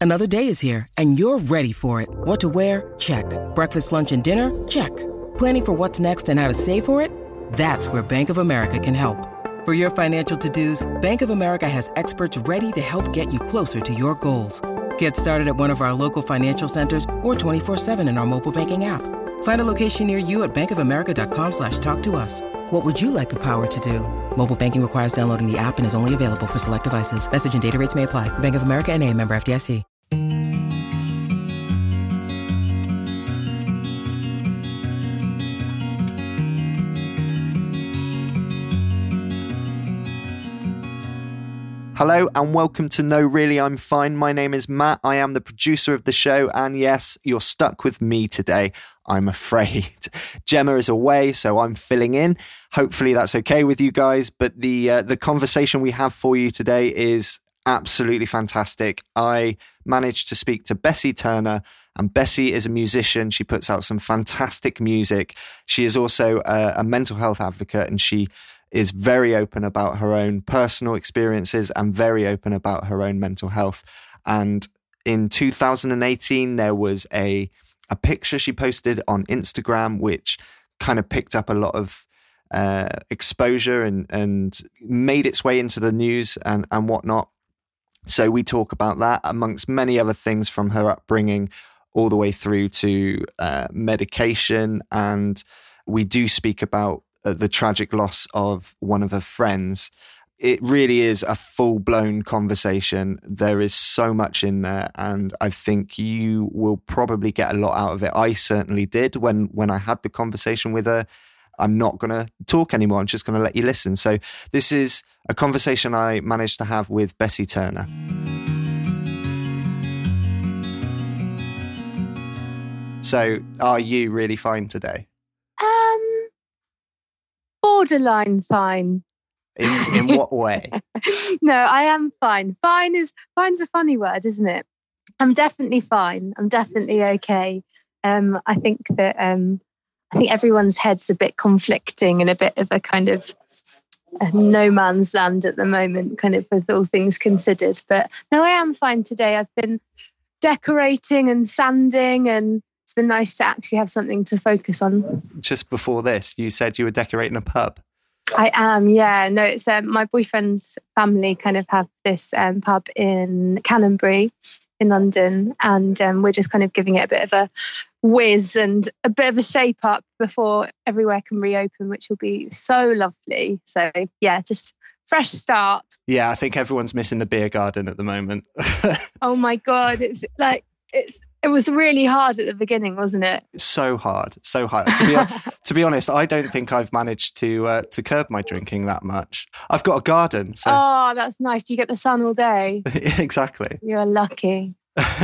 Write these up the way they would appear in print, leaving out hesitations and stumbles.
Another day is here, and you're ready for it. What to wear? Check. Breakfast, lunch, and dinner? Check. Planning for what's next and how to save for it? That's where Bank of America can help. For your financial to-dos, Bank of America has experts ready to help get you closer to your goals. Get started at one of our local financial centers or 24/7 in our mobile banking app. Find a location near you at bankofamerica.com/talktous. What would you like the power to do? Mobile banking requires downloading the app and is only available for select devices. Message and data rates may apply. Bank of America NA, member FDIC. Hello and welcome to No Really I'm Fine. My name is Matt. I am the producer of the show, and yes, you're stuck with me today, I'm afraid. Gemma is away, so I'm filling in. Hopefully that's okay with you guys, but the conversation we have for you today is absolutely fantastic. I managed to speak to Bessie Turner, and Bessie is a musician. She puts out some fantastic music. She is also a mental health advocate, and she is very open about her own personal experiences and very open about her own mental health. And in 2018, there was a picture she posted on Instagram, which kind of picked up a lot of exposure and made its way into the news and whatnot. So we talk about that amongst many other things, from her upbringing all the way through to medication. And we do speak about the tragic loss of one of her friends. It really is a full-blown conversation. There is so much in there, and I think you will probably get a lot out of it. I certainly did when I had the conversation with her. I'm not going to talk anymore. I'm just going to let you listen. So this is a conversation I managed to have with Bessie Turner. So are you really fine today? Borderline fine. In what way? No, I am fine. Fine's a funny word, isn't it? I'm definitely fine. I'm definitely okay. I think everyone's head's a bit conflicting and a bit of a kind of no man's land at the moment, kind of with all things considered. But no, I am fine today. I've been decorating and sanding, and it's been nice to actually have something to focus on. Just before this, you said you were decorating a pub. I am, yeah. No, it's my boyfriend's family kind of have this pub in Canonbury in London, and we're just kind of giving it a bit of a whiz and a bit of a shape up before everywhere can reopen, which will be so lovely. So yeah, just fresh start. Yeah, I think everyone's missing the beer garden at the moment. Oh my God, it was really hard at the beginning, wasn't it? So hard. To be honest, I don't think I've managed to curb my drinking that much. I've got a garden. So. Oh, that's nice. Do you get the sun all day? Exactly. You're lucky.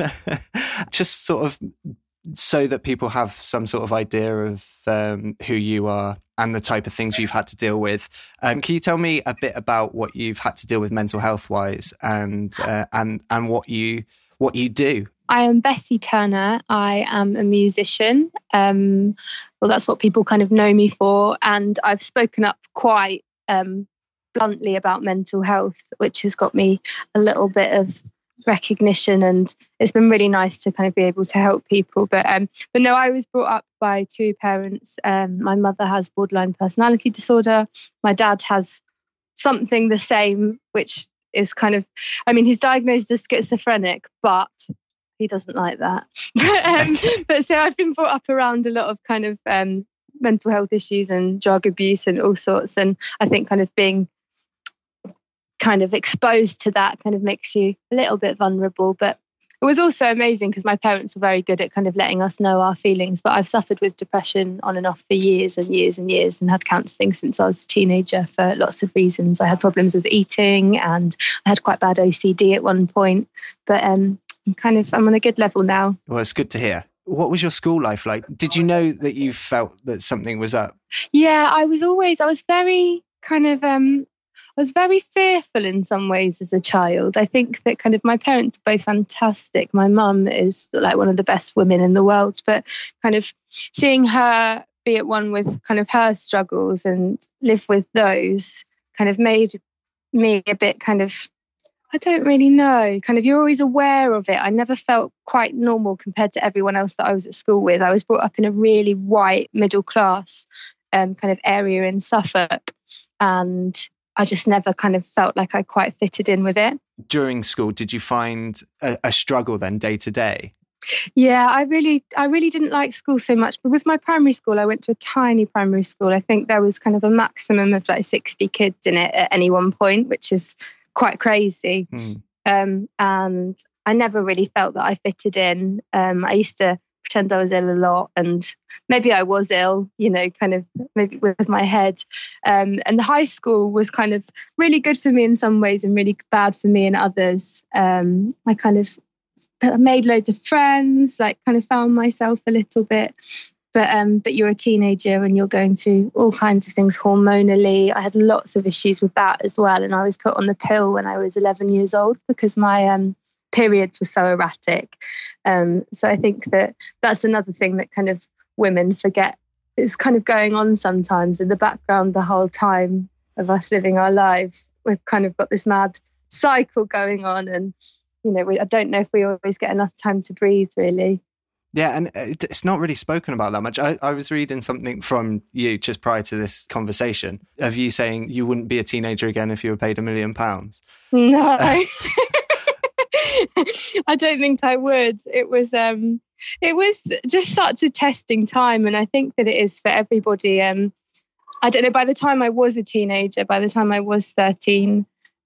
Just sort of so that people have some sort of idea of who you are and the type of things you've had to deal with. Can you tell me a bit about what you've had to deal with mental health wise and what you do? I am Bessie Turner. I am a musician. Well, that's what people kind of know me for. And I've spoken up quite bluntly about mental health, which has got me a little bit of recognition. And it's been really nice to kind of be able to help people. But no, I was brought up by two parents. My mother has borderline personality disorder. My dad has something the same, which is kind of, he's diagnosed as schizophrenic, but he doesn't like that. But so I've been brought up around a lot of kind of mental health issues and drug abuse and all sorts. And I think kind of being kind of exposed to that kind of makes you a little bit vulnerable. But it was also amazing because my parents were very good at kind of letting us know our feelings. But I've suffered with depression on and off for years and years and years, and had counselling since I was a teenager for lots of reasons. I had problems with eating, and I had quite bad OCD at one point. But I'm on a good level now. Well, it's good to hear. What was your school life like? Did you know that you felt that something was up? Yeah, I was very I was very fearful in some ways as a child. I think that kind of my parents are both fantastic. My mum is like one of the best women in the world, but kind of seeing her be at one with kind of her struggles and live with those kind of made me a bit kind of I don't really know. Kind of, you're always aware of it. I never felt quite normal compared to everyone else that I was at school with. I was brought up in a really white middle class kind of area in Suffolk, and I just never kind of felt like I quite fitted in with it. During school, did you find a struggle then day to day? Yeah, I really didn't like school so much. But with my primary school, I went to a tiny primary school. I think there was kind of a maximum of like 60 kids in it at any one point, which is quite crazy. And I never really felt that I fitted in. I used to pretend I was ill a lot, and maybe I was ill, kind of maybe with my head. And the high school was kind of really good for me in some ways and really bad for me in others. I kind of made loads of friends, like kind of found myself a little bit. But you're a teenager and you're going through all kinds of things hormonally. I had lots of issues with that as well. And I was put on the pill when I was 11 years old because my periods were so erratic. So I think that's another thing that kind of women forget is kind of going on sometimes in the background the whole time of us living our lives. We've kind of got this mad cycle going on, and I don't know if we always get enough time to breathe, really. Yeah, and it's not really spoken about that much. I was reading something from you just prior to this conversation of you saying you wouldn't be a teenager again if you were paid £1 million. No, I don't think I would. It was just such a testing time, and I think that it is for everybody. I don't know. By the time I was a teenager, by the time I was 13.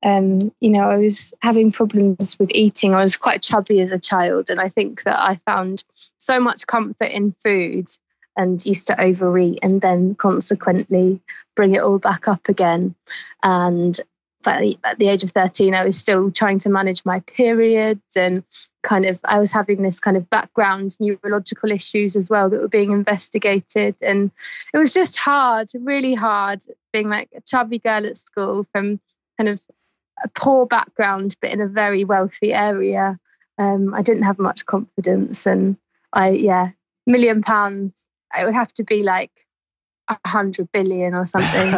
I was having problems with eating. I was quite chubby as a child, and I think that I found so much comfort in food and used to overeat and then consequently bring it all back up again. And at the age of 13, I was still trying to manage my periods, and kind of I was having this kind of background neurological issues as well that were being investigated. And it was just hard, really hard, being like a chubby girl at school from kind of a poor background, but in a very wealthy area. I didn't have much confidence, and £1 million, it would have to be like 100 billion or something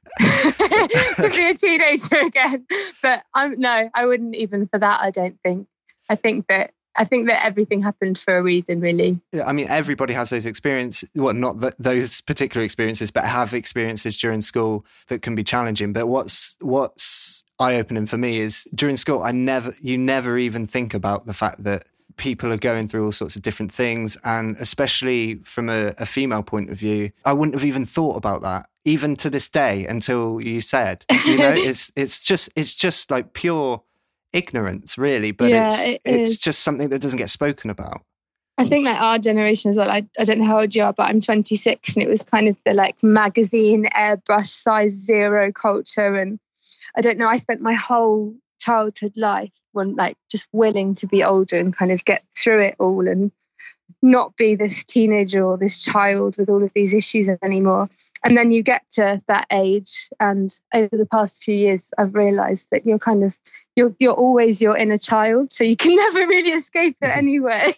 to be a teenager again. But I wouldn't even for that. I don't think. I think that everything happened for a reason, really. I mean, everybody has those experiences. Well, not those particular experiences, but have experiences during school that can be challenging. But what's eye-opening for me is during school, you never even think about the fact that people are going through all sorts of different things. And especially from a female point of view, I wouldn't have even thought about that, even to this day, until you said, it's just like pure ignorance, really, but it's just something that doesn't get spoken about. I think like our generation as well, I don't know how old you are, but I'm 26, and it was kind of the like magazine airbrush size zero culture. And I don't know, I spent my whole childhood life just willing to be older and kind of get through it all and not be this teenager or this child with all of these issues anymore. And then you get to that age, and over the past few years, I've realised that you're always your inner child, so you can never really escape it anyway.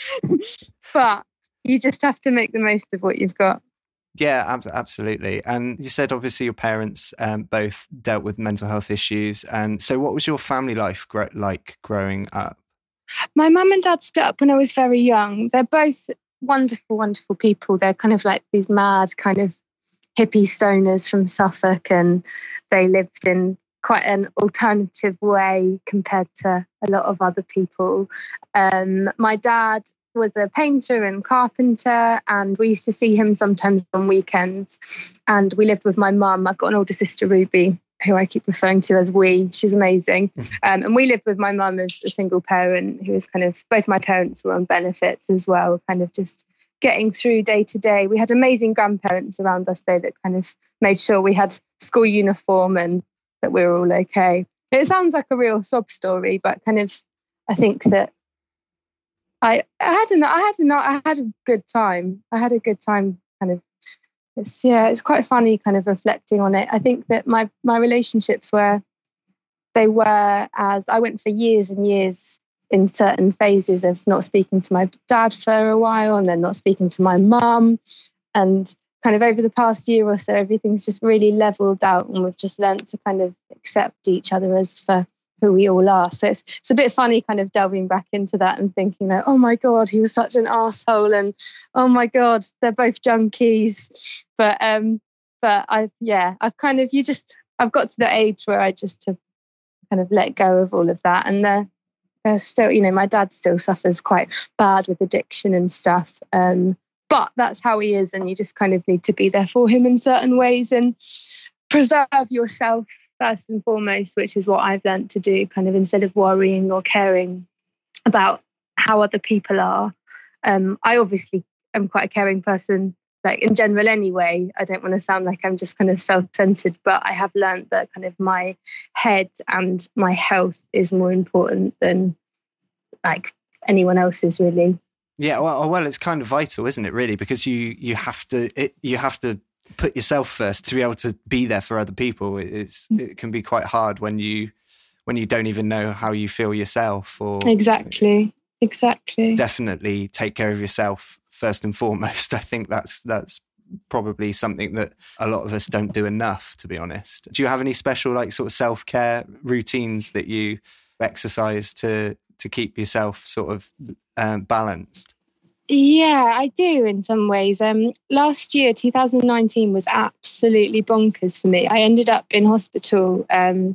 But you just have to make the most of what you've got. Yeah, absolutely. And you said obviously your parents both dealt with mental health issues. And so what was your family life like growing up? My mum and dad split up when I was very young. They're both wonderful, wonderful people. They're kind of like these mad kind of hippie stoners from Suffolk, and they lived in quite an alternative way compared to a lot of other people. My dad was a painter and carpenter, and we used to see him sometimes on weekends. And we lived with my mum. I've got an older sister, Ruby, who I keep referring to as we. She's amazing. And we lived with my mum as a single parent who was kind of, both my parents were on benefits as well, kind of just getting through day to day. We had amazing grandparents around us though that kind of made sure we had school uniform and that we were all okay. It sounds like a real sob story, but kind of I think that I had a good time. I had a good time kind of. It's quite funny kind of reflecting on it. I think that my relationships as I went for years and years in certain phases of not speaking to my dad for a while and then not speaking to my mum, and kind of over the past year or so everything's just really leveled out, and we've just learnt to kind of accept each other as for who we all are. So it's a bit funny kind of delving back into that and thinking that, oh my God, he was such an asshole, and oh my God, they're both junkies. But I've got to the age where I just have kind of let go of all of that. And they're still, my dad still suffers quite bad with addiction and stuff. But that's how he is, and you just kind of need to be there for him in certain ways and preserve yourself first and foremost, which is what I've learned to do, kind of instead of worrying or caring about how other people are. I obviously am quite a caring person, like in general anyway. I don't want to sound like I'm just kind of self-centered, but I have learned that kind of my head and my health is more important than like anyone else's, really. Yeah, well, it's kind of vital, isn't it, really? Because you have to put yourself first to be able to be there for other people. It can be quite hard when you don't even know how you feel yourself. Or exactly. Definitely take care of yourself first and foremost. I think that's probably something that a lot of us don't do enough, to be honest. Do you have any special like sort of self-care routines that you exercise to keep yourself sort of balanced? Yeah, I do in some ways. Last year, 2019, was absolutely bonkers for me. I ended up in hospital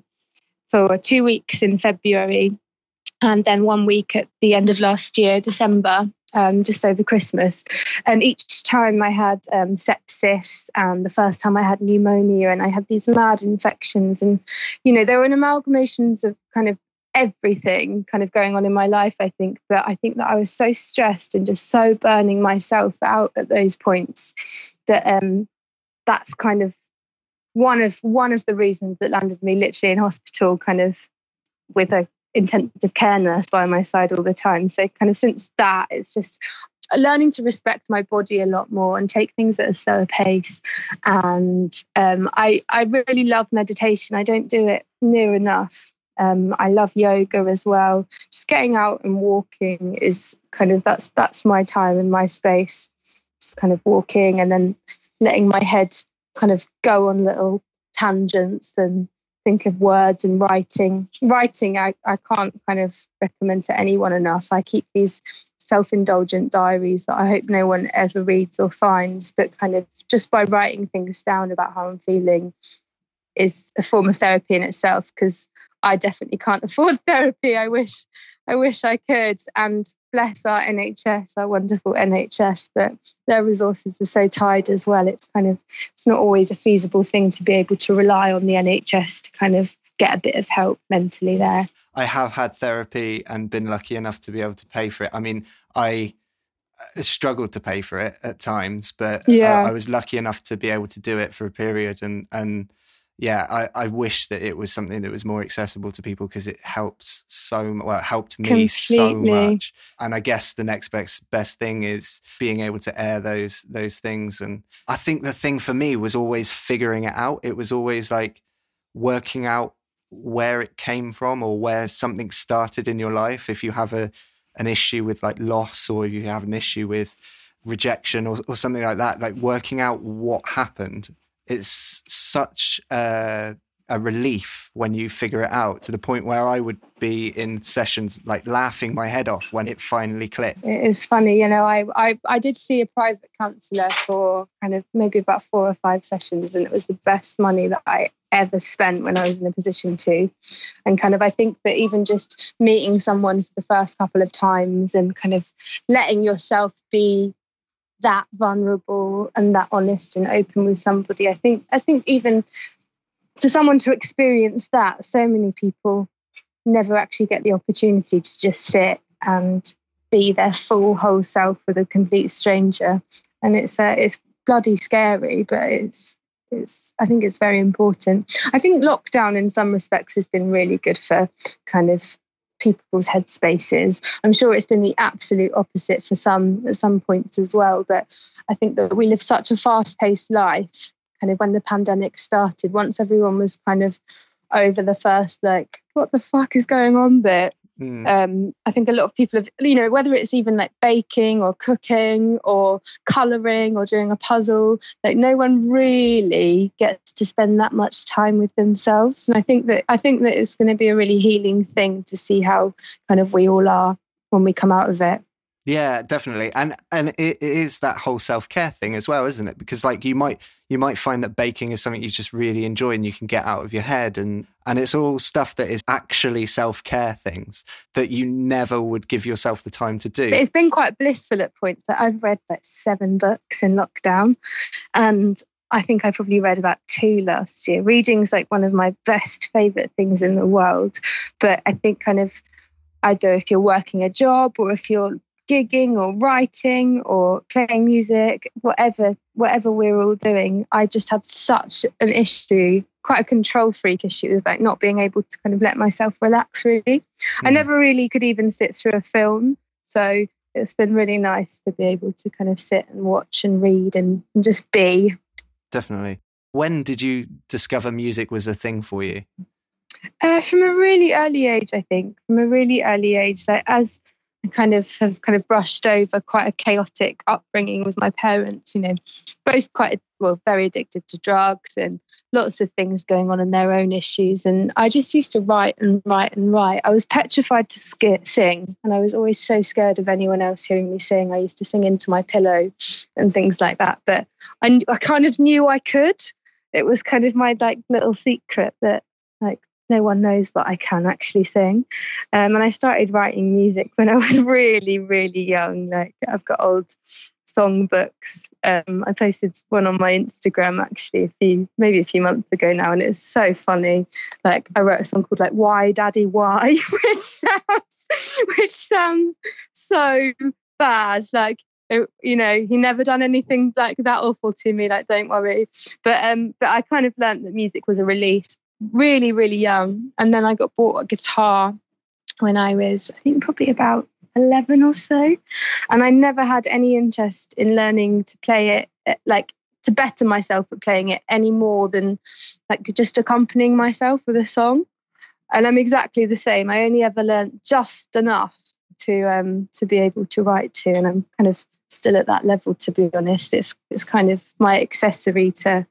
for 2 weeks in February, and then 1 week at the end of last year, December, just over Christmas. And each time I had sepsis, and the first time I had pneumonia, and I had these mad infections. And, there were an amalgamations of kind of everything kind of going on in my life, I think. But I think that I was so stressed and just so burning myself out at those points that that's kind of one of the reasons that landed me literally in hospital, kind of with a intensive care nurse by my side all the time. So kind of since that, it's just learning to respect my body a lot more and take things at a slower pace. And I really love meditation. I don't do it near enough. I love yoga as well. Just getting out and walking is kind of, that's my time and my space. Just kind of walking and then letting my head kind of go on little tangents and think of words, and writing. I can't kind of recommend to anyone enough. I keep these self-indulgent diaries that I hope no one ever reads or finds, but kind of just by writing things down about how I'm feeling is a form of therapy in itself, because I definitely can't afford therapy. I wish I could. And bless our NHS, our wonderful NHS, but their resources are so tight as well. It's not always a feasible thing to be able to rely on the NHS to kind of get a bit of help mentally there. I have had therapy and been lucky enough to be able to pay for it. I mean, I struggled to pay for it at times, but yeah. I was lucky enough to be able to do it for a period. And yeah, I wish that it was something that was more accessible to people, because it helps it helped me completely. So much. And I guess the next best thing is being able to air those things. And I think the thing for me was always figuring it out. It was always like working out where it came from, or where something started in your life. If you have an issue with like loss, or you have an issue with rejection or something like that, like working out what happened. It's such a relief when you figure it out, to the point where I would be in sessions like laughing my head off when it finally clicked. It is funny, I did see a private counsellor for kind of maybe about 4 or 5 sessions, and it was the best money that I ever spent when I was in a position to. And kind of I think that even just meeting someone for the first couple of times and kind of letting yourself be that vulnerable and that honest and open with somebody, I think even for someone to experience that, so many people never actually get the opportunity to just sit and be their full whole self with a complete stranger. And it's bloody scary, but I think it's very important. I think lockdown in some respects has been really good for kind of people's headspaces. I'm sure it's been the absolute opposite for some at some points as well. But I think that we live such a fast-paced life, kind of when the pandemic started, once everyone was kind of over the first, like, what the fuck is going on bit, I think a lot of people have, whether it's even like baking or cooking or colouring or doing a puzzle, like no one really gets to spend that much time with themselves. And I think that it's going to be a really healing thing to see how kind of we all are when we come out of it. Yeah, definitely. And it is that whole self-care thing as well, isn't it? Because like you might find that baking is something you just really enjoy and you can get out of your head, and it's all stuff that is actually self-care things that you never would give yourself the time to do. But it's been quite blissful at points. That I've read like 7 books in lockdown, and I think I probably read about 2 last year. Reading's like one of my best favourite things in the world. But I think kind of either if you're working a job or if you're gigging or writing or playing music, whatever we're all doing, I just had such an issue, quite a control freak issue, with like not being able to kind of let myself relax really. I never really could even sit through a film, so it's been really nice to be able to kind of sit and watch and read and just be. Definitely. When did you discover music was a thing for you? From a really early age, I think. From a really early age, like as I have brushed over quite a chaotic upbringing with my parents, both very addicted to drugs and lots of things going on in their own issues. And I just used to write and write and write. I was petrified to sing, and I was always so scared of anyone else hearing me sing. I used to sing into my pillow and things like that. But I kind of knew I could. It was kind of my like little secret that like no one knows, but I can actually sing. And I started writing music when I was really, really young. Like I've got old songbooks. I posted one on my Instagram actually a few months ago now, and it's so funny. Like I wrote a song called like "Why Daddy Why," which sounds so bad. Like he never done anything like that awful to me. Like don't worry. But I kind of learned that music was a release really, really young. And then I got bought a guitar when I was, I think, probably about 11 or so. And I never had any interest in learning to play it, like to better myself at playing it any more than like just accompanying myself with a song. And I'm exactly the same. I only ever learned just enough to be able to write to. And I'm kind of still at that level, to be honest. It's kind of my accessory to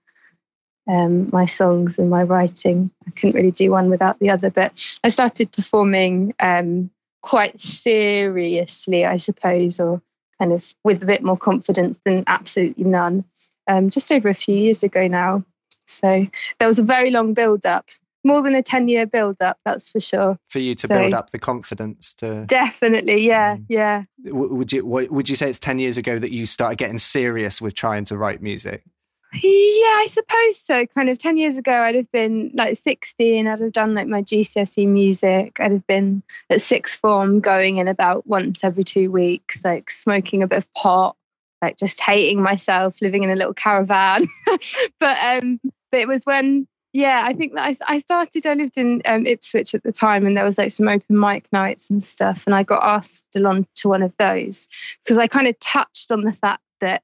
my songs and my writing. I couldn't really do one without the other, but I started performing quite seriously, I suppose, or kind of with a bit more confidence than absolutely none, just over a few years ago now. So there was a very long build-up, more than a 10-year build-up, that's for sure. For you to build up the confidence to... Definitely, yeah. Would you say it's 10 years ago that you started getting serious with trying to write music? Yeah, I suppose so. Kind of 10 years ago, I'd have been like 16. I'd have done like my GCSE music. I'd have been at sixth form, going in about once every 2 weeks, like smoking a bit of pot, like just hating myself, living in a little caravan. But it was when, I think that I lived in Ipswich at the time, and there was like some open mic nights and stuff. And I got asked along to one of those because I kind of touched on the fact that,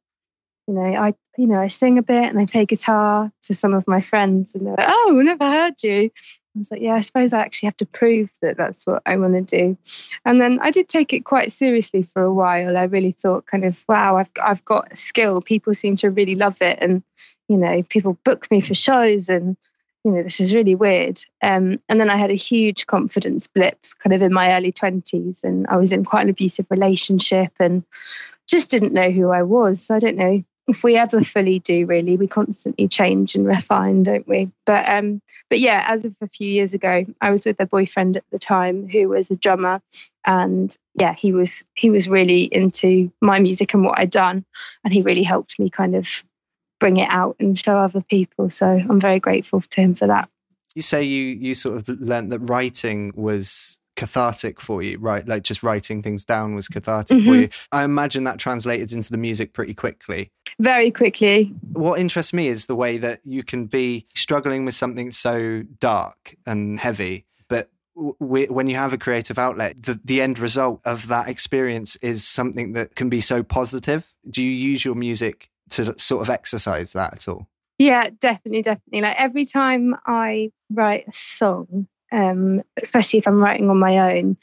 I sing a bit and I play guitar to some of my friends, and they're like, "Oh, never heard you." I was like, "Yeah, I suppose I actually have to prove that that's what I want to do." And then I did take it quite seriously for a while. I really thought kind of, wow, I've got a skill. People seem to really love it. And, people book me for shows, and, this is really weird. And then I had a huge confidence blip kind of in my early 20s, and I was in quite an abusive relationship and just didn't know who I was. I don't know if we ever fully do, really. We constantly change and refine, don't we? But yeah, as of a few years ago, I was with a boyfriend at the time who was a drummer, and yeah, he was really into my music and what I'd done, and he really helped me kind of bring it out and show other people. So I'm very grateful to him for that. You say you sort of learnt that writing was cathartic for you, right? Like just writing things down was cathartic for you. I imagine that translated into the music pretty quickly. Very quickly. What interests me is the way that you can be struggling with something so dark and heavy, but when you have a creative outlet, the end result of that experience is something that can be so positive. Do you use your music to sort of exercise that at all? Yeah, definitely. Like every time I write a song, especially if I'm writing on my own,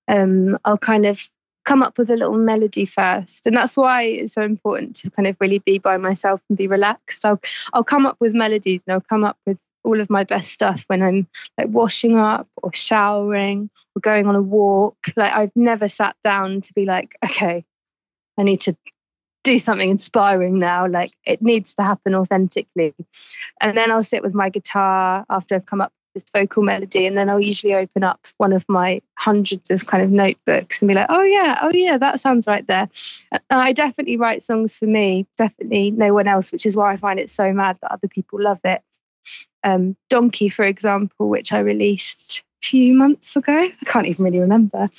I'll kind of come up with a little melody first. And that's why it's so important to kind of really be by myself and be relaxed. I'll come up with melodies, and I'll come up with all of my best stuff when I'm like washing up or showering or going on a walk. Like, I've never sat down to be like, okay, I need to do something inspiring now. Like, it needs to happen authentically. And then I'll sit with my guitar after I've come up with this vocal melody, and then I'll usually open up one of my hundreds of kind of notebooks and be like, oh yeah, that sounds right there. And I definitely write songs for me, definitely no one else, which is why I find it so mad that other people love it. Donkey, for example, which I released a few months ago, I can't even really remember,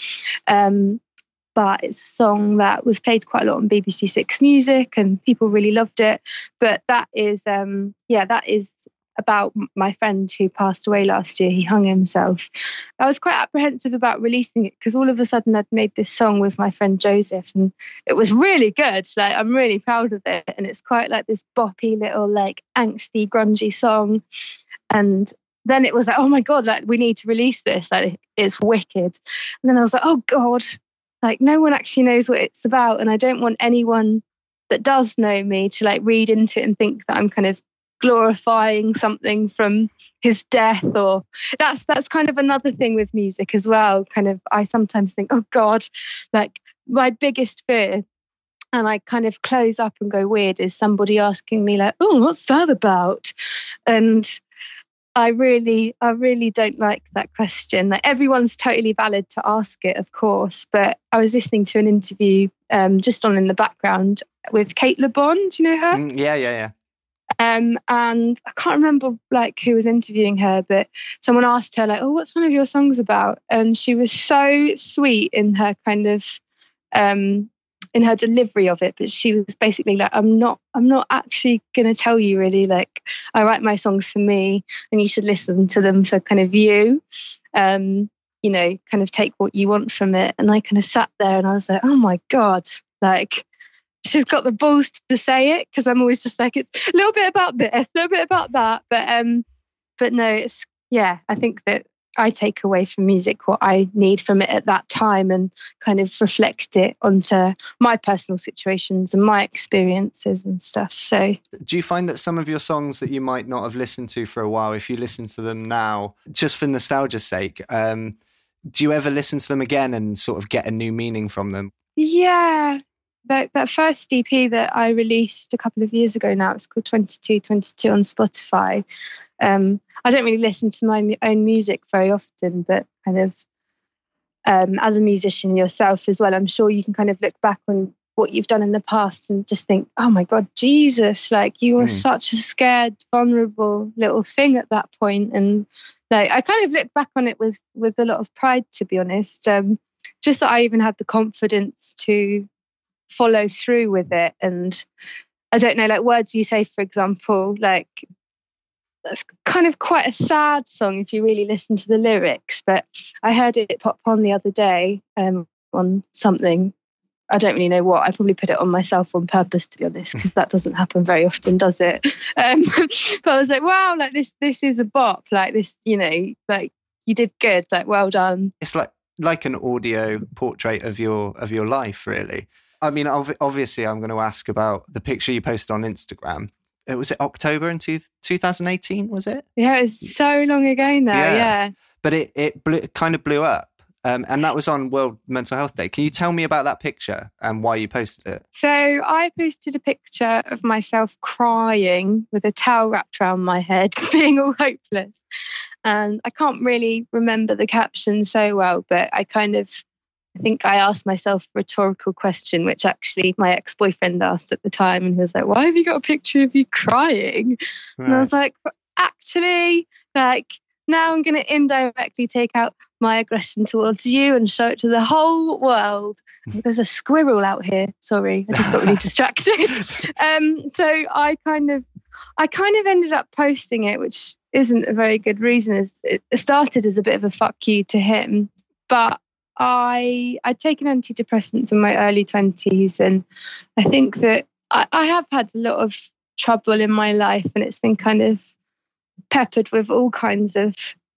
but it's a song that was played quite a lot on BBC Six Music and people really loved it. But that is that is about my friend who passed away last year. He hung himself. I was quite apprehensive about releasing it because all of a sudden I'd made this song with my friend Joseph, and it was really good. Like, I'm really proud of it, and it's quite like this boppy little like angsty grungy song. And then it was like, oh my god, like, we need to release this, like, it's wicked. And then I was like, oh god, like, no one actually knows what it's about, and I don't want anyone that does know me to like read into it and think that I'm kind of glorifying something from his death. Or that's kind of another thing with music as well. Kind of, I sometimes think, oh god, like, my biggest fear, and I kind of close up and go weird, is somebody asking me like, oh, what's that about? And I really don't like that question. Like, everyone's totally valid to ask it, of course. But I was listening to an interview just on in the background with Kate Le Bon. Do you know her? Yeah. And I can't remember like who was interviewing her, but someone asked her like, oh, what's one of your songs about? And she was so sweet in her kind of in her delivery of it, but she was basically like, I'm not actually going to tell you really. Like, I write my songs for me, and you should listen to them for kind of you. You know, kind of take what you want from it. And I kind of sat there and I was like, oh my god, like, she's got the balls to say it, because I'm always just like, it's a little bit about this, a little bit about that. But no, it's, yeah, I think that I take away from music what I need from it at that time and kind of reflect it onto my personal situations and my experiences and stuff. So, do you find that some of your songs that you might not have listened to for a while, if you listen to them now, just for nostalgia's sake, do you ever listen to them again and sort of get a new meaning from them? Yeah. That first EP that I released a couple of years ago now, it's called 2222 on Spotify. I don't really listen to my own music very often, but kind of as a musician yourself as well, I'm sure you can kind of look back on what you've done in the past and just think, oh my God, Jesus, like, you were such a scared, vulnerable little thing at that point. And like, I kind of look back on it with a lot of pride, to be honest. Just that I even had the confidence to follow through with it. And I don't know, like, Words You Say, for example, like, that's kind of quite a sad song if you really listen to the lyrics, but I heard it pop on the other day on something, I don't really know what. I probably put it on myself on purpose, to be honest, because that doesn't happen very often, does it? But I was like, wow, like, this is a bop, like, this, you know, like, you did good, like, well done. It's like an audio portrait of your life, really. I mean, obviously, I'm going to ask about the picture you posted on Instagram. Was it October in 2018, was it? Yeah, it was so long ago now, yeah. But it kind of blew up. And that was on World Mental Health Day. Can you tell me about that picture and why you posted it? So I posted a picture of myself crying with a towel wrapped around my head, being all hopeless. And I can't really remember the caption so well, but I think I asked myself a rhetorical question, which actually my ex-boyfriend asked at the time. And he was like, why have you got a picture of you crying? Right. And I was like, actually, like, now I'm going to indirectly take out my aggression towards you and show it to the whole world. There's a squirrel out here. Sorry, I just got really distracted. So I kind of ended up posting it, which isn't a very good reason. It started as a bit of a fuck you to him, but I'd taken antidepressants in my early 20s, and I think that I have had a lot of trouble in my life, and it's been kind of peppered with all kinds of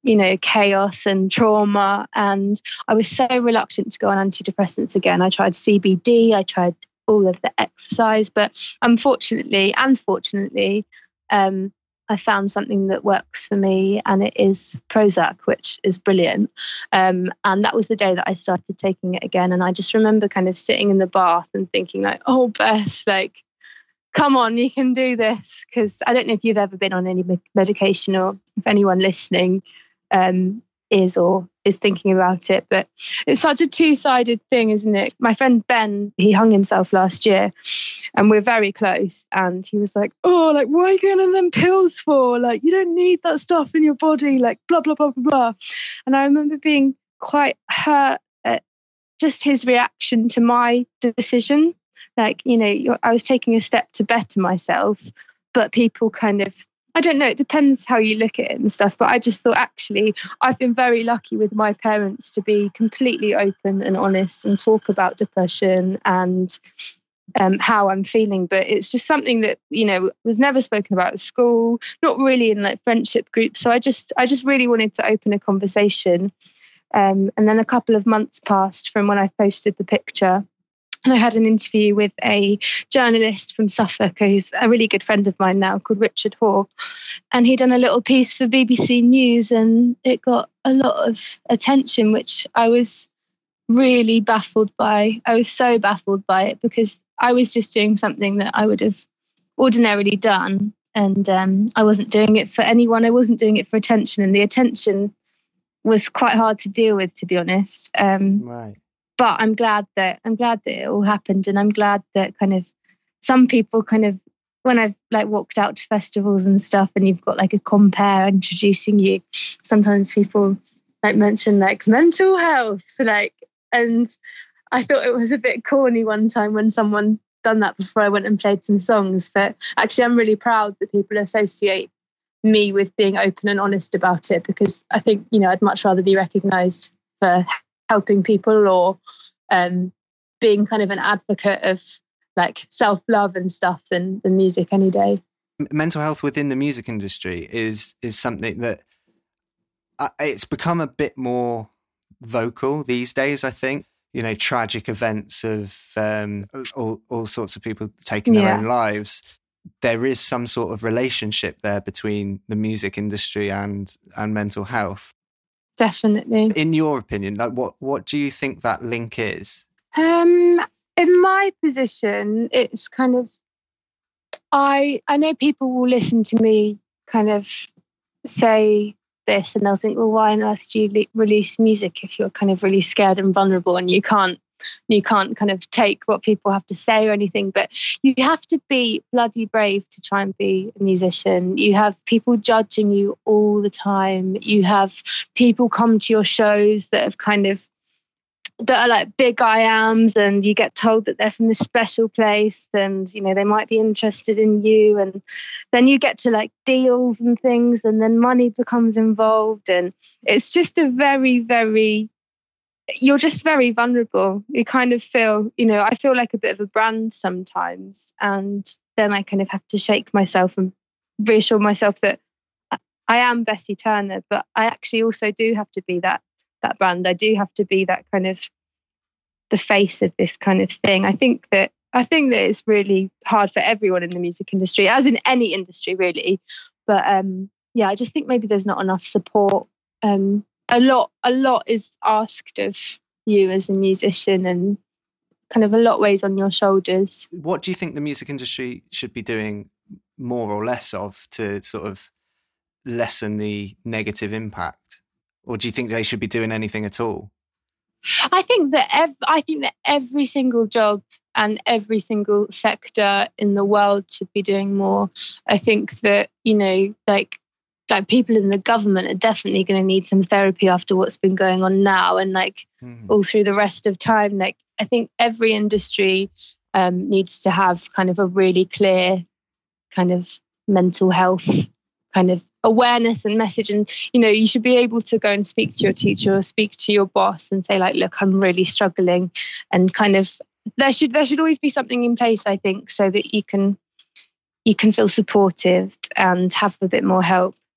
chaos and trauma. And I was so reluctant to go on antidepressants again. I tried CBD, I tried all of the exercise, but unfortunately and fortunately, I found something that works for me, and it is Prozac, which is brilliant. And that was the day that I started taking it again. And I just remember kind of sitting in the bath and thinking like, oh, Bess, like, come on, you can do this. Because I don't know if you've ever been on any medication, or if anyone listening is thinking about it, but it's such a two-sided thing, isn't it? My friend Ben, he hung himself last year, and we're very close, and he was like, oh, like, why are you going on them pills for? Like, you don't need that stuff in your body, like, blah blah blah blah blah. And I remember being quite hurt at just his reaction to my decision. Like, I was taking a step to better myself, but people kind of, I don't know, it depends how you look at it and stuff. But I just thought, actually, I've been very lucky with my parents to be completely open and honest and talk about depression and how I'm feeling. But it's just something that, was never spoken about at school, not really in like friendship groups. So I just really wanted to open a conversation. And then a couple of months passed from when I posted the picture. And I had an interview with a journalist from Suffolk, who's a really good friend of mine now, called Richard Hoare. And he'd done a little piece for BBC News, and it got a lot of attention, which I was really baffled by. I was so baffled by it, because I was just doing something that I would have ordinarily done. And I wasn't doing it for anyone. I wasn't doing it for attention. And the attention was quite hard to deal with, to be honest. Right. But I'm glad that it all happened, and I'm glad that kind of some people kind of, when I've like walked out to festivals and stuff, and you've got like a compere introducing you, sometimes people like mention like mental health, like, and I thought it was a bit corny one time when someone done that before I went and played some songs. But actually, I'm really proud that people associate me with being open and honest about it, because I think, I'd much rather be recognised for helping people or being kind of an advocate of like self-love and stuff than music any day. Mental health within the music industry is something that it's become a bit more vocal these days, I think. Tragic events of all sorts of people taking their own lives. There is some sort of relationship there between the music industry and mental health. Definitely. In your opinion, like what do you think that link is? In my position, it's kind of, I know people will listen to me kind of say this, and they'll think, well, why on earth do you release music if you're kind of really scared and vulnerable and you can't kind of take what people have to say or anything? But you have to be bloody brave to try and be a musician. You have people judging you all the time. You have people come to your shows that are like big I ams, and you get told that they're from this special place, and they might be interested in you, and then you get to like deals and things, and then money becomes involved, and it's just a very, very, you're just very vulnerable. You kind of feel, I feel like a bit of a brand sometimes. And then I kind of have to shake myself and reassure myself that I am Bessie Turner, but I actually also do have to be that brand. I do have to be that kind of the face of this kind of thing. I think that it's really hard for everyone in the music industry, as in any industry really. But I just think maybe there's not enough support. A lot is asked of you as a musician, and kind of a lot weighs on your shoulders. What do you think the music industry should be doing more or less of to sort of lessen the negative impact? Or do you think they should be doing anything at all? I think that every single job and every single sector in the world should be doing more. I think that, like people in the government are definitely going to need some therapy after what's been going on now, and all through the rest of time. Like, I think every industry needs to have kind of a really clear kind of mental health kind of awareness and message. And, you should be able to go and speak to your teacher or speak to your boss and say, like, look, I'm really struggling. And kind of there should always be something in place, I think, so that you can feel supported and have a bit more help.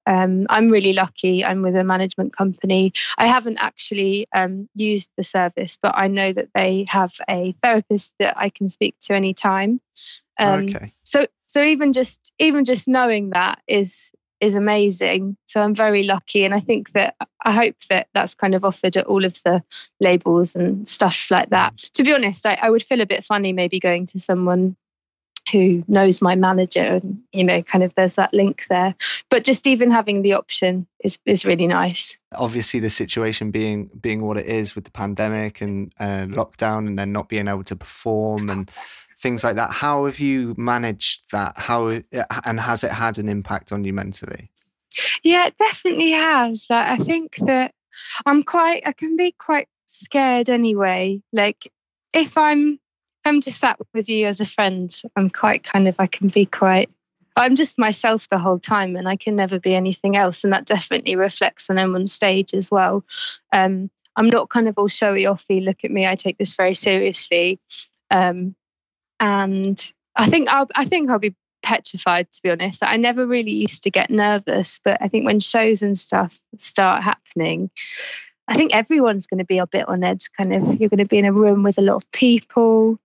I'm really lucky. I'm with a management company. I haven't actually used the service, but I know that they have a therapist that I can speak to anytime. Okay. So even just knowing that is amazing. So I'm very lucky, and I hope that that's kind of offered at all of the labels and stuff like that. To be honest, I would feel a bit funny maybe going to someone who knows my manager, and kind of there's that link there. But just even having the option is really nice. Obviously, the situation being what it is with the pandemic and lockdown, and then not being able to perform and things like that. How have you managed that? And has it had an impact on you mentally? Yeah, it definitely has. I think that I can be quite scared anyway. Like if I'm just sat with you as a friend, I'm just myself the whole time, and I can never be anything else. And that definitely reflects when I'm on stage as well. I'm not kind of all showy offy, look at me, I take this very seriously. And I think I'll be petrified, to be honest. I never really used to get nervous, but I think when shows and stuff start happening, I think everyone's going to be a bit on edge. Kind of, you're going to be in a room with a lot of people.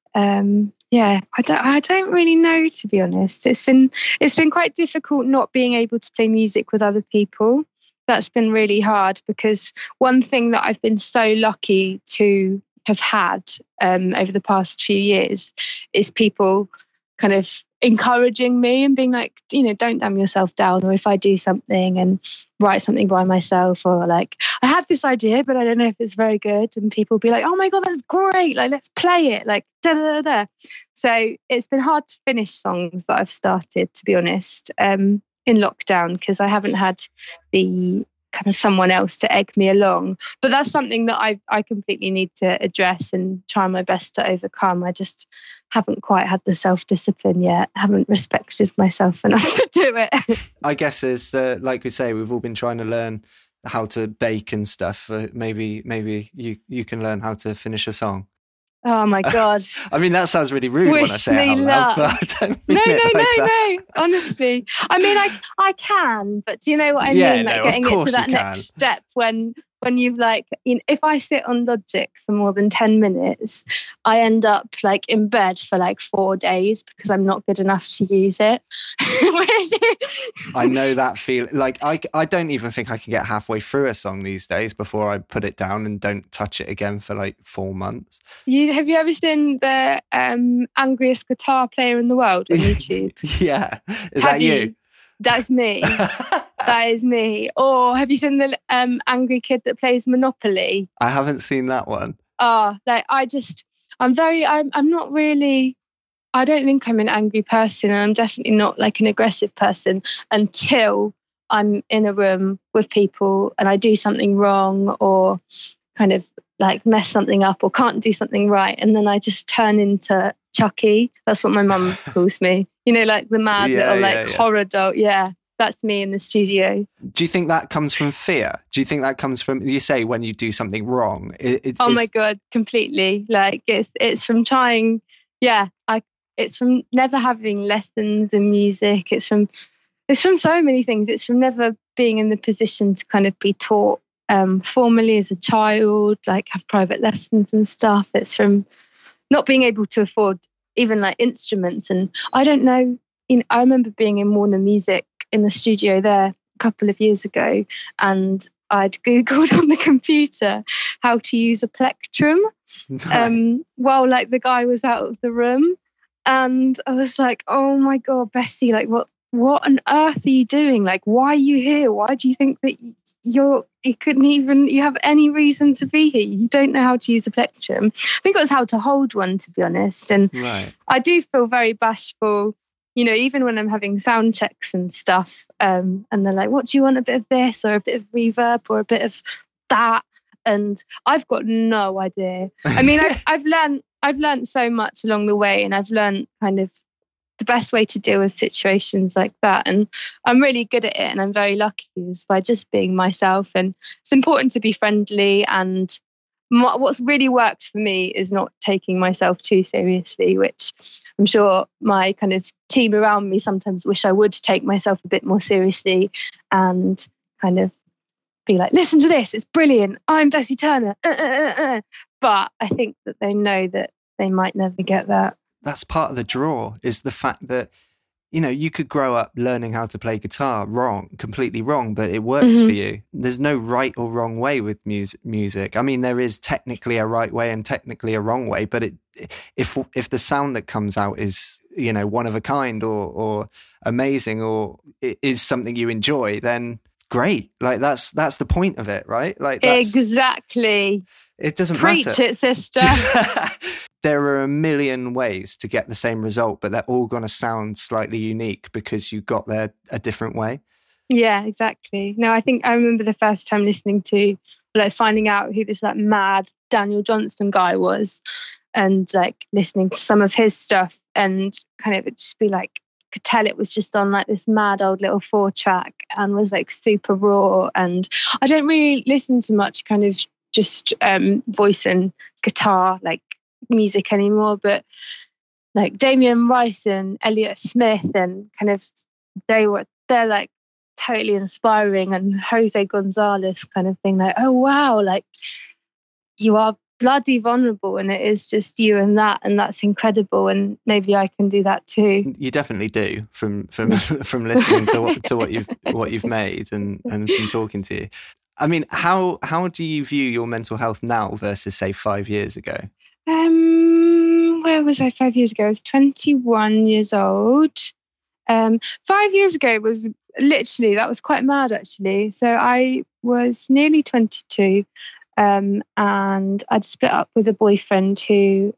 I don't really know, to be honest. It's been quite difficult not being able to play music with other people. That's been really hard, because one thing that I've been so lucky to have had over the past few years is people kind of encouraging me and being like, don't dumb yourself down, or if I do something and write something by myself, or like, I had this idea but I don't know if it's very good, and people be like, oh my god, that's great, like let's play it, like da da da da. So it's been hard to finish songs that I've started, to be honest, in lockdown, because I haven't had the kind of someone else to egg me along. But that's something that I completely need to address and try my best to overcome. I just haven't quite had the self-discipline yet. I haven't respected myself enough to do it. I guess as like we say, we've all been trying to learn how to bake and stuff. Maybe you can learn how to finish a song. Oh my god! I mean, that sounds really rude when I say it out loud, but I don't mean No. Honestly, I mean, I can, but do you know what I mean? Like getting it to that next step when you've if I sit on Logic for more than 10 minutes, I end up like in bed for like 4 days because I'm not good enough to use it. I know that feeling. Like I don't even think I can get halfway through a song these days before I put it down and don't touch it again for like 4 months. Have you ever seen the angriest guitar player in the world on YouTube? Yeah. Is that you? That's me. That is me. Or have you seen the angry kid that plays Monopoly? I haven't seen that one. I'm not really, I don't think I'm an angry person, and I'm definitely not like an aggressive person until I'm in a room with people and I do something wrong, or kind of like mess something up, or can't do something right, and then I just turn into Chucky. That's what my mum calls me. Like the mad little horror doll. Yeah, that's me in the studio. Do you think that comes from fear? Do you think that comes from, you say, when you do something wrong? My god, completely. Like it's from trying. Yeah, it's from never having lessons in music. It's from so many things. It's from never being in the position to kind of be taught formally as a child, like have private lessons and stuff. It's from not being able to afford even like instruments. And I don't know, I remember being in Warner Music in the studio there a couple of years ago, and I'd Googled on the computer how to use a plectrum while like the guy was out of the room. And I was like, oh my God, Bessie, like what on earth are you doing? Like, why are you here? Why do you think that you have any reason to be here? You don't know how to use a plectrum. I think it was how to hold one, to be honest. And right. I do feel very bashful, even when I'm having sound checks and stuff. And they're like, what do you want? A bit of this, or a bit of reverb, or a bit of that? And I've got no idea. I mean, I've learned so much along the way, and I've learned kind of the best way to deal with situations like that. And I'm really good at it, and I'm very lucky is by just being myself. And it's important to be friendly. And what's really worked for me is not taking myself too seriously, which I'm sure my kind of team around me sometimes wish I would take myself a bit more seriously and kind of be like, listen to this, it's brilliant, I'm Bessie Turner. But I think that they know that they might never get that. That's part of the draw, is the fact that, you know, you could grow up learning how to play guitar completely wrong, but it works for you. There's no right or wrong way with music. I mean, there is technically a right way and technically a wrong way, but if the sound that comes out is, you know, one of a kind or amazing, or it is something you enjoy, then great. Like that's the point of it, right? Like exactly. It doesn't Preach matter. It, sister. There are a million ways to get the same result, but they're all going to sound slightly unique because you got there a different way. Yeah, exactly. No, I think I remember the first time listening to, like, finding out who this like mad Daniel Johnston guy was, and like listening to some of his stuff, and kind of it just be like, could tell it was just on like this mad old little 4-track and was like super raw. And I don't really listen to much kind of just voice and guitar like music anymore, but like Damien Rice and Elliott Smith and kind of they're like totally inspiring, and Jose Gonzalez kind of thing, like, oh wow, like you are bloody vulnerable and it is just you and that's incredible, and maybe I can do that too. You definitely do from listening to what you've made and from talking to you. I mean, how do you view your mental health now versus say 5 years ago? Where was I 5 years ago? I was 21 years old. 5 years ago was literally, that was quite mad actually. So I was nearly 22, and I'd split up with a boyfriend who,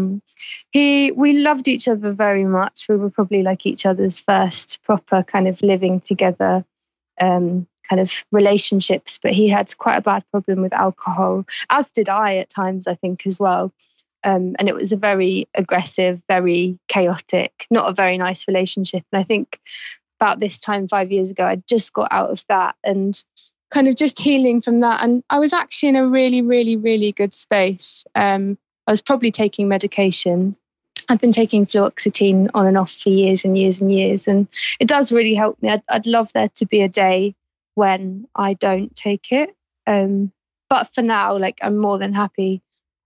we loved each other very much. We were probably like each other's first proper kind of living together, kind of relationships, but he had quite a bad problem with alcohol, as did I at times, I think, as well. And it was a very aggressive, very chaotic, not a very nice relationship. And I think about this time 5 years ago, I just got out of that and kind of just healing from that. And I was actually in a really, really, really good space. I was probably taking medication. I've been taking fluoxetine on and off for years and years and years. And it does really help me. I'd love there to be a day when I don't take it. But for now, like, I'm more than happy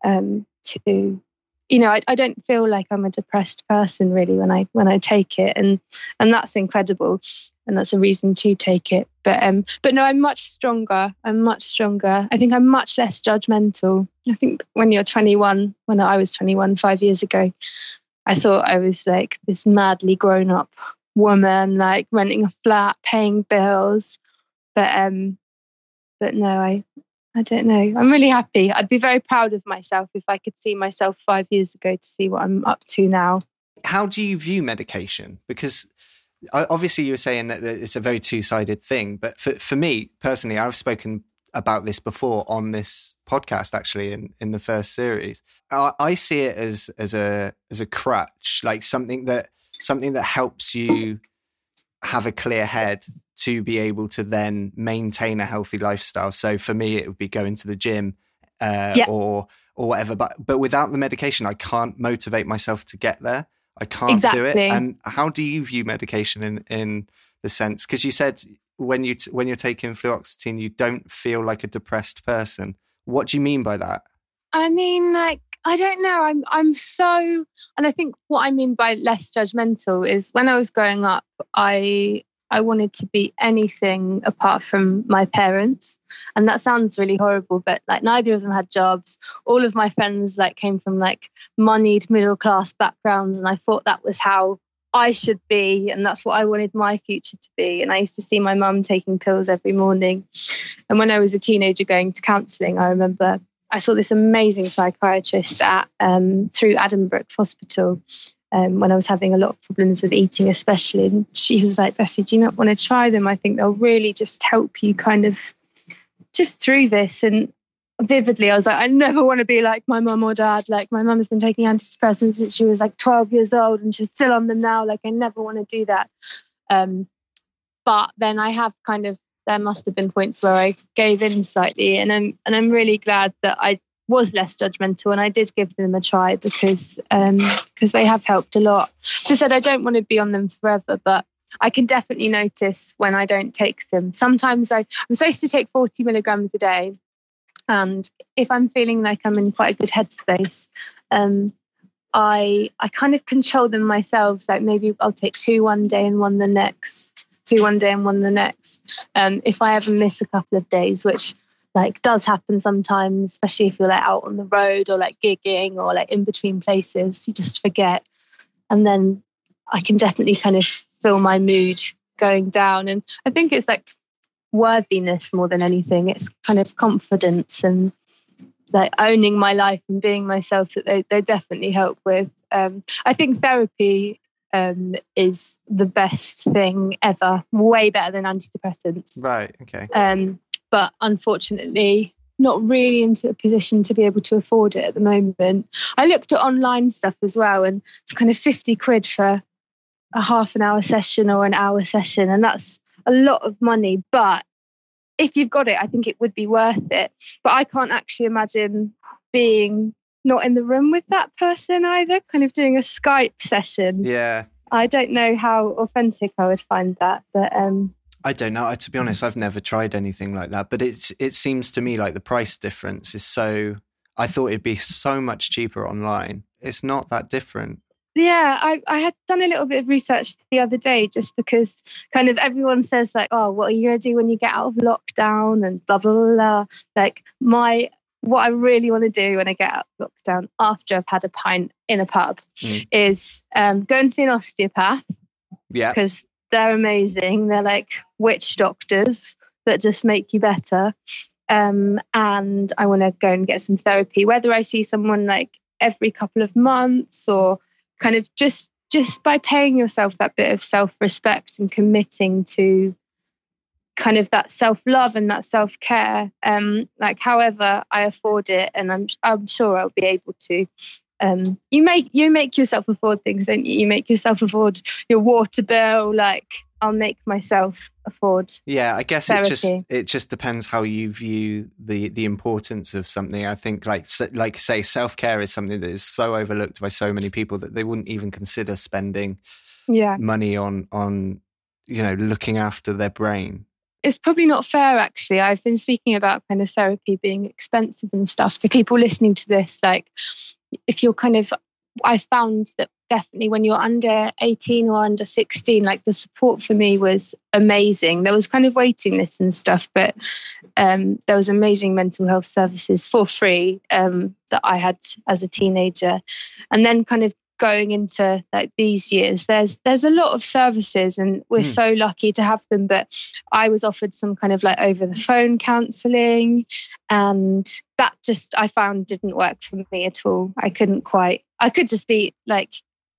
to, you know, I don't feel like I'm a depressed person really when I take it, and that's incredible, and that's a reason to take it. But no, I'm much stronger. I think I'm much less judgmental. I think when I was 21 5 years ago, I thought I was like this madly grown up woman, like renting a flat, paying bills. But no, I don't know. I'm really happy. I'd be very proud of myself if I could see myself 5 years ago to see what I'm up to now. How do you view medication? Because obviously you were saying that it's a very two-sided thing, but for me personally, I've spoken about this before on this podcast, actually, in the first series. I see it as a crutch, like something that helps you have a clear head to be able to then maintain a healthy lifestyle. So for me, it would be going to the gym or whatever. But without the medication, I can't motivate myself to get there. I can't do it. And how do you view medication in the sense? Because you said when you're taking fluoxetine, you don't feel like a depressed person. What do you mean by that? I mean, like, I don't know. I'm so, and I think what I mean by less judgmental is when I was growing up, I wanted to be anything apart from my parents. And that sounds really horrible, but like neither of them had jobs. All of my friends like came from like moneyed middle class backgrounds. And I thought that was how I should be. And that's what I wanted my future to be. And I used to see my mum taking pills every morning. And when I was a teenager going to counselling, I remember I saw this amazing psychiatrist at through Adam Brooks Hospital when I was having a lot of problems with eating, especially. And she was like, Bessie, do you not want to try them? I think they'll really just help you kind of just through this. And vividly, I was like, I never want to be like my mum or dad. Like, my mum has been taking antidepressants since she was like 12 years old and she's still on them now. Like, I never want to do that. But then I have kind of, there must have been points where I gave in slightly, and I'm really glad that I was less judgmental, and I did give them a try because they have helped a lot. As I said, I don't want to be on them forever, but I can definitely notice when I don't take them. Sometimes I'm supposed to take 40 milligrams a day, and if I'm feeling like I'm in quite a good headspace, I kind of control them myself. Like maybe I'll take 2 one day and 1 the next, 2 one day and 1 the next. If I ever miss a couple of days, which like does happen sometimes, especially if you're like out on the road or like gigging or like in between places, you just forget. And then I can definitely kind of feel my mood going down. And I think it's like worthiness more than anything. It's kind of confidence and like owning my life and being myself that they definitely help with. I think therapy is the best thing ever, way better than antidepressants. Right, okay. But unfortunately, not really into a position to be able to afford it at the moment. I looked at online stuff as well, and it's kind of 50 quid for a half an hour session or an hour session, and that's a lot of money. But if you've got it, I think it would be worth it. But I can't actually imagine being not in the room with that person either, kind of doing a Skype session. Yeah. I don't know how authentic I would find that, but I don't know. To be honest, I've never tried anything like that, but it seems to me like the price difference is so, I thought it'd be so much cheaper online. It's not that different. Yeah, I had done a little bit of research the other day just because kind of everyone says like, oh, what are you going to do when you get out of lockdown and blah, blah, blah, blah. Like what I really want to do when I get out of lockdown after I've had a pint in a pub is go and see an osteopath. Yeah. Because they're amazing. They're like witch doctors that just make you better. And I want to go and get some therapy, whether I see someone like every couple of months or kind of just by paying yourself that bit of self-respect and committing to kind of that self-love and that self-care, like however I afford it, and I'm sure I'll be able to. You make yourself afford things, don't you? You make yourself afford your water bill. Like I'll make myself afford. Yeah, I guess therapy. it just depends how you view the importance of something. I think like say self-care is something that is so overlooked by so many people that they wouldn't even consider spending money on looking after their brain. It's probably not fair, actually. I've been speaking about kind of therapy being expensive and stuff. So people listening to this, like if you're I found that definitely when you're under 18 or under 16, like the support for me was amazing. There was kind of waiting lists and stuff, but there was amazing mental health services for free that I had as a teenager. And then kind of going into like these years, there's a lot of services and we're so lucky to have them. But I was offered some kind of like over the phone counselling, and that just I found didn't work for me at all. I could just be like,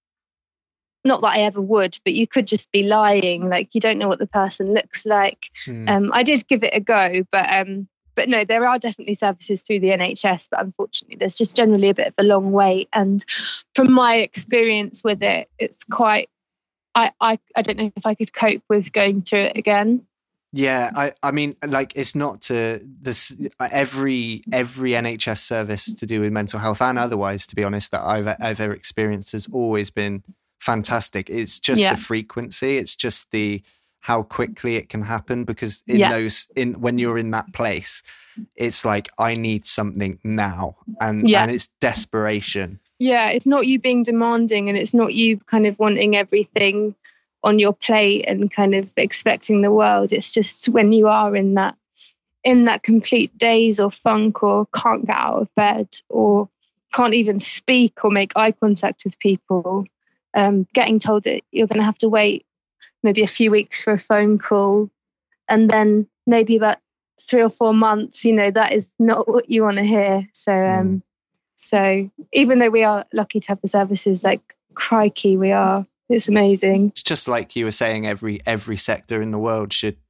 not that I ever would, but you could just be lying, like you don't know what the person looks like. I did give it a go, but no, there are definitely services through the NHS, but unfortunately there's just generally a bit of a long wait. And from my experience with it, it's quite, I don't know if I could cope with going through it again. Yeah, I mean, like it's not to this every NHS service to do with mental health and otherwise, to be honest, that I've ever experienced has always been fantastic. It's just the frequency. It's just how quickly it can happen, because when you're in that place, it's like, I need something now. And it's desperation. Yeah. It's not you being demanding, and it's not you kind of wanting everything on your plate and kind of expecting the world. It's just when you are in that complete daze or funk, or can't get out of bed, or can't even speak or make eye contact with people, getting told that you're going to have to wait maybe a few weeks for a phone call, and then maybe about 3 or 4 months, that is not what you want to hear. So, so even though we are lucky to have the services, like crikey, it's amazing. It's just like you were saying, every sector in the world should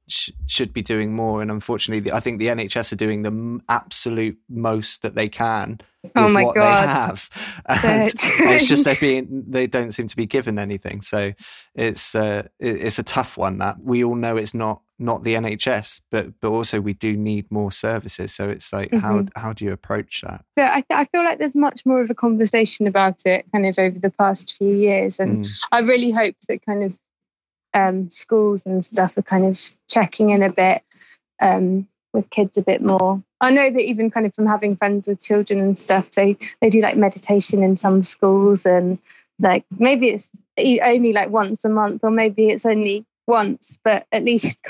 should be doing more. And unfortunately, I think the NHS are doing the absolute most that they can with what they have. And it's just they don't seem to be given anything. So it's a tough one. That we all know it's not the NHS, but also we do need more services. So it's like, how do you approach that? So I feel like there's much more of a conversation about it kind of over the past few years. And I really hope that kind of schools and stuff are kind of checking in a bit with kids a bit more. I know that even kind of from having friends with children and stuff, they do like meditation in some schools, and like maybe it's only like once a month, or maybe it's only once, but at least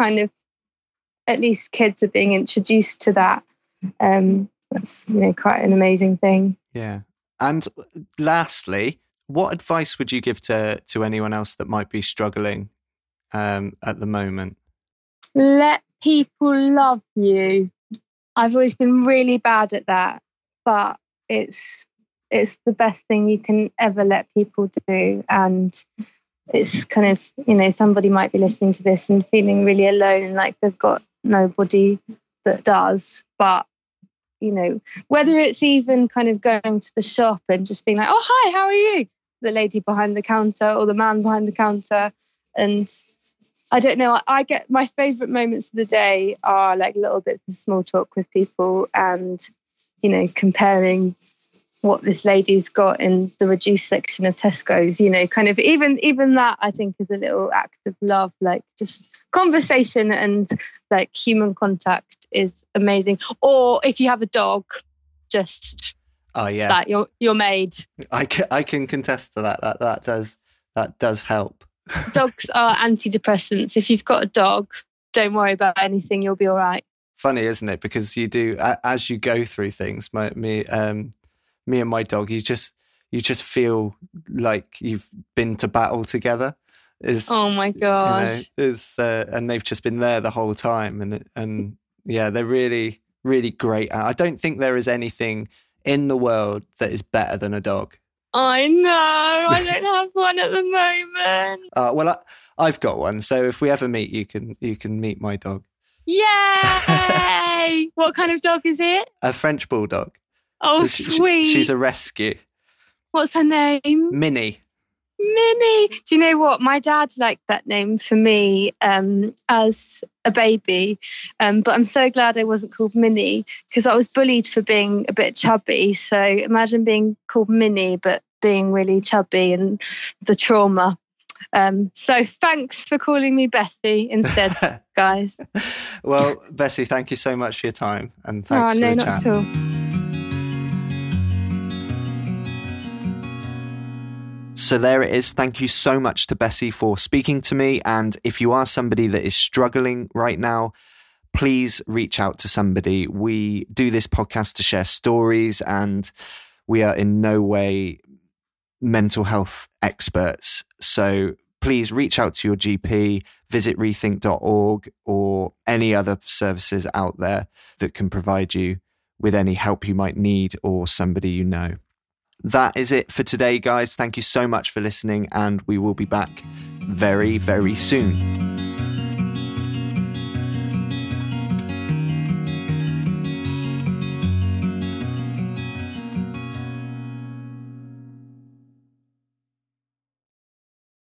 kids are being introduced to that. That's quite an amazing thing. Yeah. And lastly, what advice would you give to anyone else that might be struggling at the moment? Let people love you. I've always been really bad at that, but it's the best thing you can ever let people do. And it's kind of, somebody might be listening to this and feeling really alone and like they've got nobody that does. But, whether it's even kind of going to the shop and just being like, oh, hi, how are you? The lady behind the counter or the man behind the counter. And I don't know, I get my favourite moments of the day are like little bits of small talk with people and, comparing what this lady's got in the reduced section of Tesco's, kind of even that I think is a little act of love, like just conversation and like human contact is amazing. Or if you have a dog, just that you're made. I can contest to that. That does help. Dogs are antidepressants. If you've got a dog, don't worry about anything. You'll be all right. Funny, isn't it? Because you do, as you go through things, me and my dog, you just feel like you've been to battle together. Oh my gosh! And they've just been there the whole time, and yeah, they're really, really great. I don't think there is anything in the world that is better than a dog. I know. I don't have one at the moment. Well, I've got one. So if we ever meet, you can meet my dog. Yay! What kind of dog is it? A French bulldog. Oh, sweet. She's a rescue. What's her name? Minnie. Minnie. Do you know what? My dad liked that name for me as a baby. But I'm so glad I wasn't called Minnie, because I was bullied for being a bit chubby. So imagine being called Minnie, but being really chubby, and the trauma. So thanks for calling me Bessie instead, guys. Well, Bessie, thank you so much for your time. And thanks for the chat. Not at all. So there it is. Thank you so much to Bessie for speaking to me. And if you are somebody that is struggling right now, please reach out to somebody. We do this podcast to share stories, and we are in no way mental health experts. So please reach out to your GP, visit rethink.org or any other services out there that can provide you with any help you might need, or somebody you know. That is it for today, guys. Thank you so much for listening, and we will be back very, very soon.